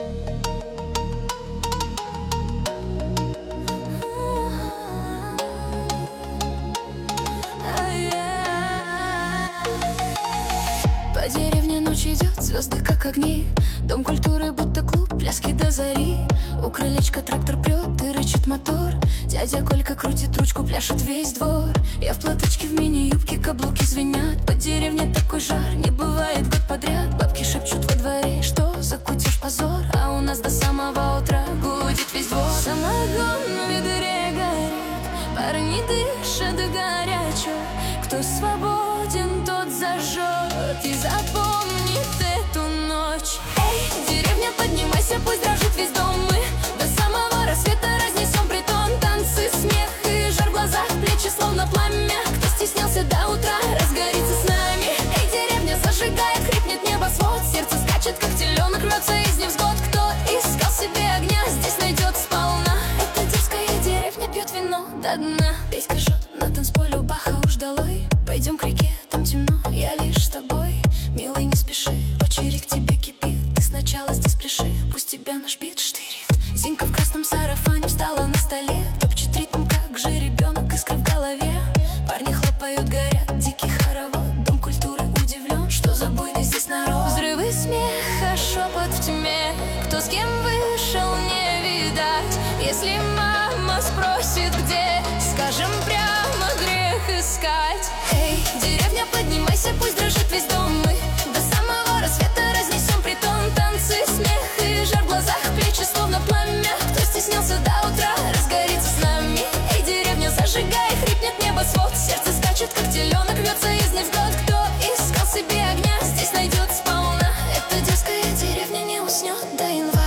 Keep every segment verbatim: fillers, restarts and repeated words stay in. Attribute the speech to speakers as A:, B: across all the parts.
A: По деревне ночь идет, звезды как огни. Дом культуры будто клуб, пляски до зари. У крылечка трактор прет и рычит мотор. Дядя Колька крутит ручку, пляшет весь двор. Я в платочке, в мини-юбке, каблуки звенят. По деревне такой жар, не бывает год подряд. Бабки шепчут во дворе, что закутишь позор. А у нас до самого утра гудит весь двор. Самогон в ведре горит, парни дышат горячо. Кто свободен, тот зажжет и запомнит эту ночь. Эй, деревня, поднимайся, пусть дрожит весь дом. Мы до самого рассвета разнесем притон. Танцы, смех и жар в глазах, плечи словно пламя. Кто стеснялся до утра, разгорится с нами. Эй, деревня зажигает, хрипнет небосвод. Сердце скачет, как теленок, рвется из невзгод. Кто искал себе огня, здесь найдет сполна. Эта дерзкая деревня пьет вино до дна. Петька жжет на танцполе, Баха уж долой. Пойдем к реке, там темно, я лишь с тобой. Милый, не спеши, очередь к тебе кипит. Ты сначала здесь пляши, пусть тебя наш бит штырит. Зинка в красном сарафане встала на столе, топчет ритм, как же ребенок, искра в голове. Парни хлопают, горят, дикий хоровод. Дом культуры удивлен, что за буйный здесь народ. Взрывы смеха, шепот в тьме. Кто с кем вышел, не видать. Если мама спросит, где, скажем прямо, грех искать. Эй, деревня, поднимайся, пусть дрожит весь дом. Мы до самого рассвета разнесем притон. Танцы, смех и жар в глазах, плечи словно пламя. Кто стеснялся до утра, разгорится с нами. Эй, деревня зажигай, хрипнет небосвод. Сердце скачет, как теленок, рвется из невзгод. Кто искал себе огня, здесь найдет сполна. Эта дерзкая деревня не уснет до января.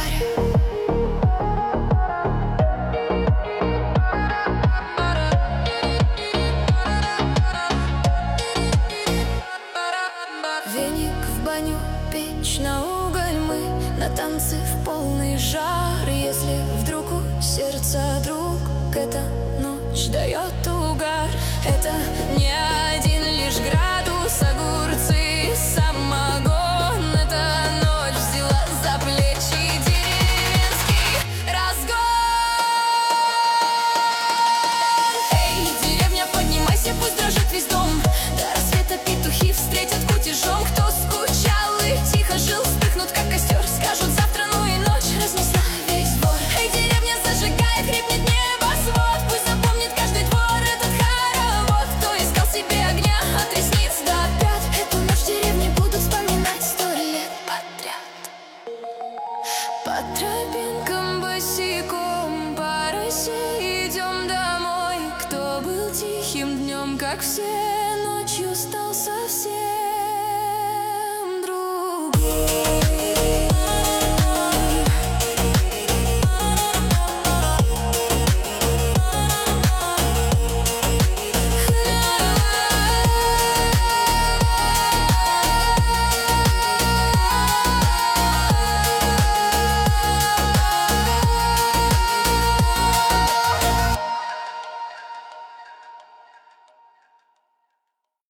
A: Веник в баню, печь на уголь. Мы на танцы в полный жар. Если вдруг у сердца друг, эта ночь дает угар. Это не один лишь градус, огурцы, самогон. Эта ночь взяла за плечи деревенский разгон. Эй, деревня, поднимайся, пусть дрожит весь дом. До рассвета петухи встретят кутежом. Кто скучал и тихо жил, вспыхнут, как костер. Скажут завтра, ну и ночь разнесла весь двор. Эй, деревня зажигает, хрипнет небосвод. Пусть запомнит каждый двор этот хоровод. Кто искал себе огня от ресниц до пят, эту ночь в деревне будут вспоминать сто лет подряд. По тропинкам босиком по росе идем домой. Кто был тихим днем, как все, ночью стал совсем другой.